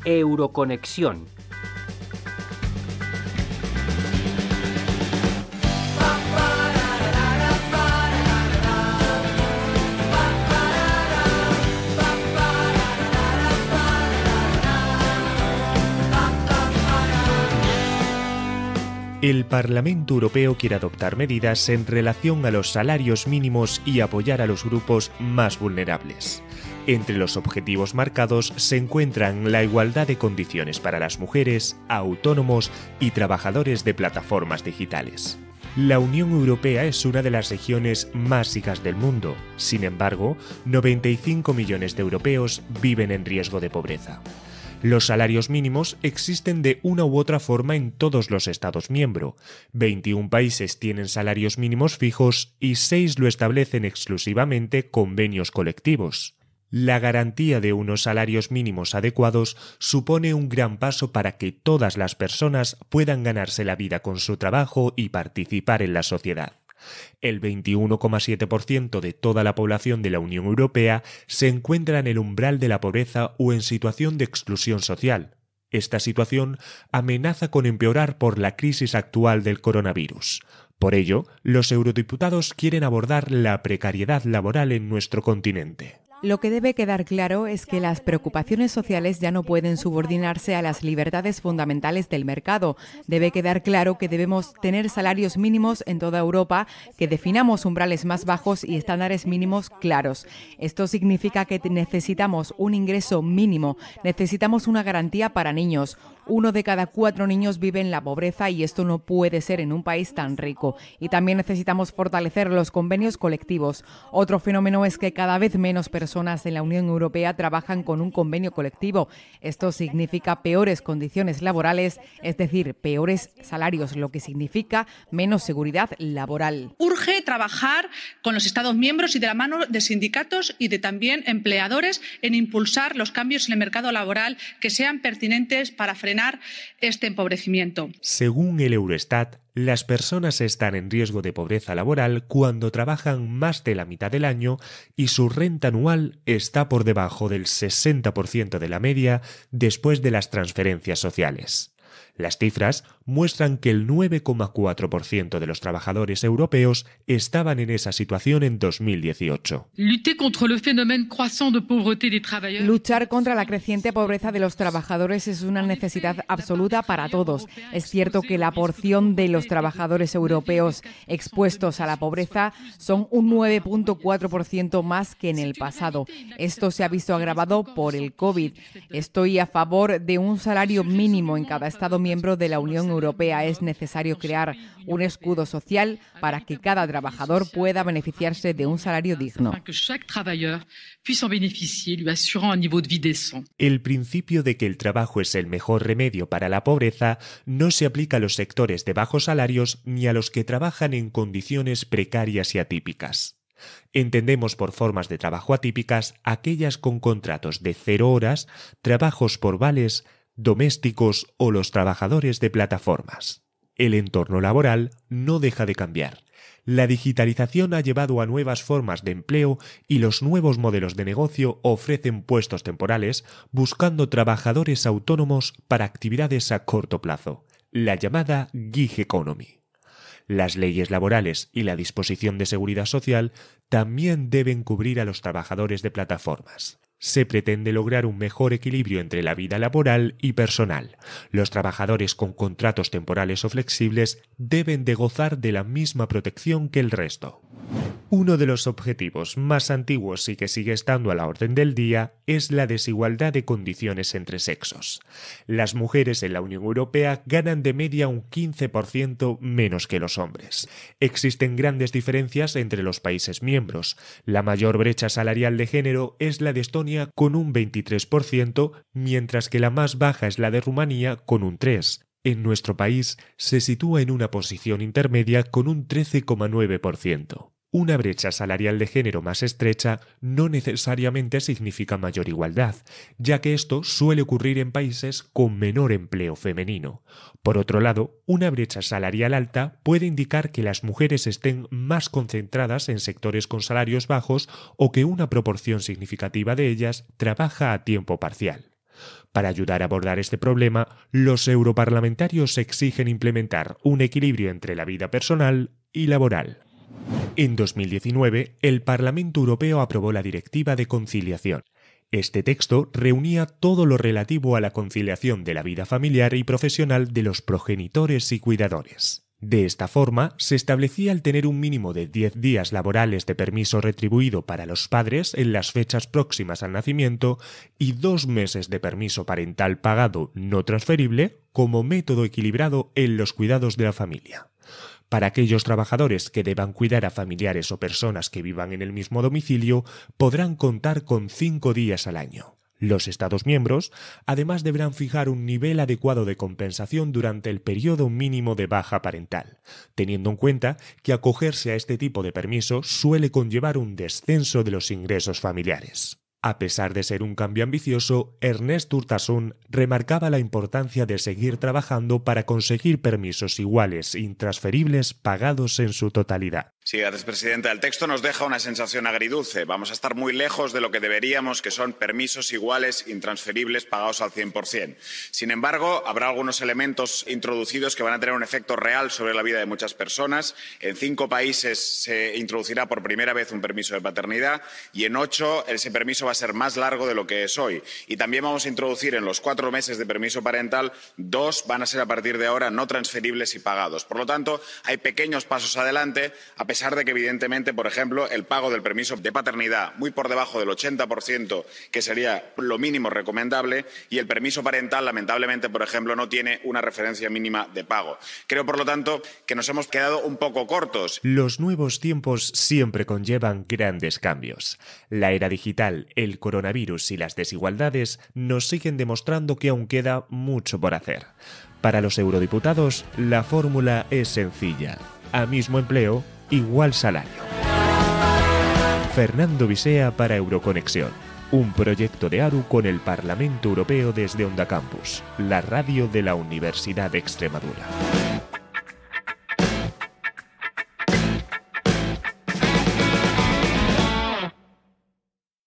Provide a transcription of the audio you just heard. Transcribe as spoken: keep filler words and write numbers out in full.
Euroconexión. El Parlamento Europeo quiere adoptar medidas en relación a los salarios mínimos y apoyar a los grupos más vulnerables. Entre los objetivos marcados se encuentran la igualdad de condiciones para las mujeres, autónomos y trabajadores de plataformas digitales. La Unión Europea es una de las regiones más ricas del mundo. Sin embargo, noventa y cinco millones de europeos viven en riesgo de pobreza. Los salarios mínimos existen de una u otra forma en todos los Estados miembros. veintiún países tienen salarios mínimos fijos y seis lo establecen exclusivamente convenios colectivos. La garantía de unos salarios mínimos adecuados supone un gran paso para que todas las personas puedan ganarse la vida con su trabajo y participar en la sociedad. El veintiuno coma siete por ciento de toda la población de la Unión Europea se encuentra en el umbral de la pobreza o en situación de exclusión social. Esta situación amenaza con empeorar por la crisis actual del coronavirus. Por ello, los eurodiputados quieren abordar la precariedad laboral en nuestro continente. Lo que debe quedar claro es que las preocupaciones sociales ya no pueden subordinarse a las libertades fundamentales del mercado. Debe quedar claro que debemos tener salarios mínimos en toda Europa, que definamos umbrales más bajos y estándares mínimos claros. Esto significa que necesitamos un ingreso mínimo, necesitamos una garantía para niños. Uno de cada cuatro niños vive en la pobreza y esto no puede ser en un país tan rico. Y también necesitamos fortalecer los convenios colectivos. Otro fenómeno es que cada vez menos personas en la Unión Europea trabajan con un convenio colectivo. Esto significa peores condiciones laborales, es decir, peores salarios, lo que significa menos seguridad laboral. Urge trabajar con los Estados miembros y de la mano de sindicatos y de también empleadores en impulsar los cambios en el mercado laboral que sean pertinentes para frenar este empobrecimiento. Según el Eurostat, las personas están en riesgo de pobreza laboral cuando trabajan más de la mitad del año y su renta anual está por debajo del sesenta por ciento de la media después de las transferencias sociales. Las cifras muestran que el nueve coma cuatro por ciento de los trabajadores europeos estaban en esa situación en dos mil dieciocho. Luchar contra la creciente pobreza de los trabajadores es una necesidad absoluta para todos. Es cierto que la porción de los trabajadores europeos expuestos a la pobreza son un nueve coma cuatro por ciento más que en el pasado. Esto se ha visto agravado por el COVID. Estoy a favor de un salario mínimo en cada Estado miembro de la Unión Europea. Es necesario crear un escudo social para que cada trabajador pueda beneficiarse de un salario digno. El principio de que el trabajo es el mejor remedio para la pobreza no se aplica a los sectores de bajos salarios ni a los que trabajan en condiciones precarias y atípicas. Entendemos por formas de trabajo atípicas aquellas con contratos de cero horas, trabajos por vales, domésticos o los trabajadores de plataformas. El entorno laboral no deja de cambiar. La digitalización ha llevado a nuevas formas de empleo y los nuevos modelos de negocio ofrecen puestos temporales buscando trabajadores autónomos para actividades a corto plazo, la llamada gig economy. Las leyes laborales y la disposición de seguridad social también deben cubrir a los trabajadores de plataformas. Se pretende lograr un mejor equilibrio entre la vida laboral y personal. Los trabajadores con contratos temporales o flexibles deben de gozar de la misma protección que el resto. Uno de los objetivos más antiguos y que sigue estando a la orden del día es la desigualdad de condiciones entre sexos. Las mujeres en la Unión Europea ganan de media un quince por ciento menos que los hombres. Existen grandes diferencias entre los países miembros. La mayor brecha salarial de género es la de Estonia con un veintitrés por ciento, mientras que la más baja es la de Rumanía con un tres por ciento. En nuestro país se sitúa en una posición intermedia con un trece coma nueve por ciento. Una brecha salarial de género más estrecha no necesariamente significa mayor igualdad, ya que esto suele ocurrir en países con menor empleo femenino. Por otro lado, una brecha salarial alta puede indicar que las mujeres estén más concentradas en sectores con salarios bajos o que una proporción significativa de ellas trabaja a tiempo parcial. Para ayudar a abordar este problema, los europarlamentarios exigen implementar un equilibrio entre la vida personal y laboral. En dos mil diecinueve, el Parlamento Europeo aprobó la Directiva de Conciliación. Este texto reunía todo lo relativo a la conciliación de la vida familiar y profesional de los progenitores y cuidadores. De esta forma, se establecía el tener un mínimo de diez días laborales de permiso retribuido para los padres en las fechas próximas al nacimiento y dos meses de permiso parental pagado no transferible como método equilibrado en los cuidados de la familia. Para aquellos trabajadores que deban cuidar a familiares o personas que vivan en el mismo domicilio, podrán contar con cinco días al año. Los Estados miembros, además, deberán fijar un nivel adecuado de compensación durante el periodo mínimo de baja parental, teniendo en cuenta que acogerse a este tipo de permiso suele conllevar un descenso de los ingresos familiares. A pesar de ser un cambio ambicioso, Ernest Urtasun remarcaba la importancia de seguir trabajando para conseguir permisos iguales e intransferibles pagados en su totalidad. Sí, gracias, presidenta. El texto nos deja una sensación agridulce. Vamos a estar muy lejos de lo que deberíamos, que son permisos iguales, intransferibles, pagados al cien por cien. Sin embargo, habrá algunos elementos introducidos que van a tener un efecto real sobre la vida de muchas personas. En cinco países se introducirá por primera vez un permiso de paternidad y en ocho ese permiso va a ser más largo de lo que es hoy. Y también vamos a introducir en los cuatro meses de permiso parental, dos van a ser a partir de ahora no transferibles y pagados. Por lo tanto, hay pequeños pasos adelante, a pesar de que, evidentemente, por ejemplo, el pago del permiso de paternidad muy por debajo del ochenta por ciento, que sería lo mínimo recomendable, y el permiso parental, lamentablemente, por ejemplo, no tiene una referencia mínima de pago. Creo, por lo tanto, que nos hemos quedado un poco cortos. Los nuevos tiempos siempre conllevan grandes cambios. La era digital, el coronavirus y las desigualdades nos siguen demostrando que aún queda mucho por hacer. Para los eurodiputados, la fórmula es sencilla. A mismo empleo, igual salario. Fernando Visea para Euroconexión, un proyecto de ARU con el Parlamento Europeo desde Onda Campus, la radio de la Universidad de Extremadura.